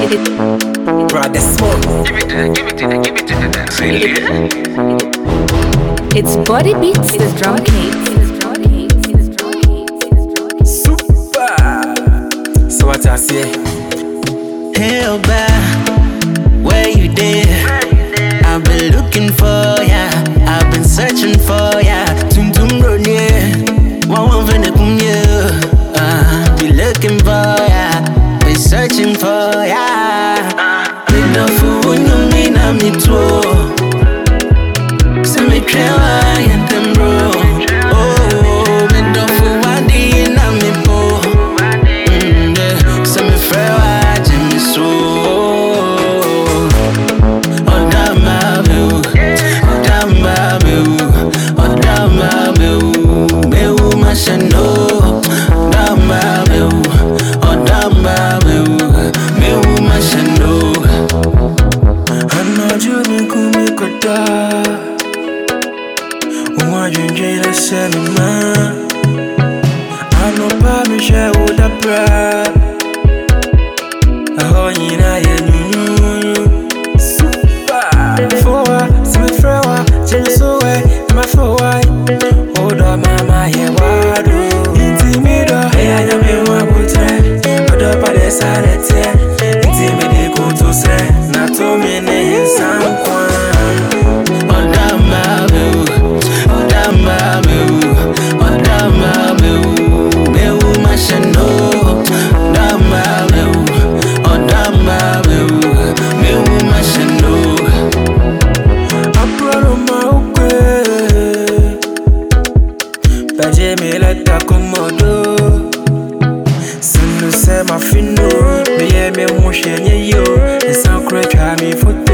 Brother Smoke. It's Body Beats, the drum case. Super. So what I say? Hell back, where you did? I've been looking for ya, I've been searching for ya. Tum tum ronye, one for the kumye. Be looking for ya, be searching for ya. Me no fool, you mean I'm it too. Send me trewa and them bro. Oh, me no fool, one day in I'm it po. Send me frewa, Jimmy so. Ma fino, me ye me mo shenye yo. Esa kure chami foto.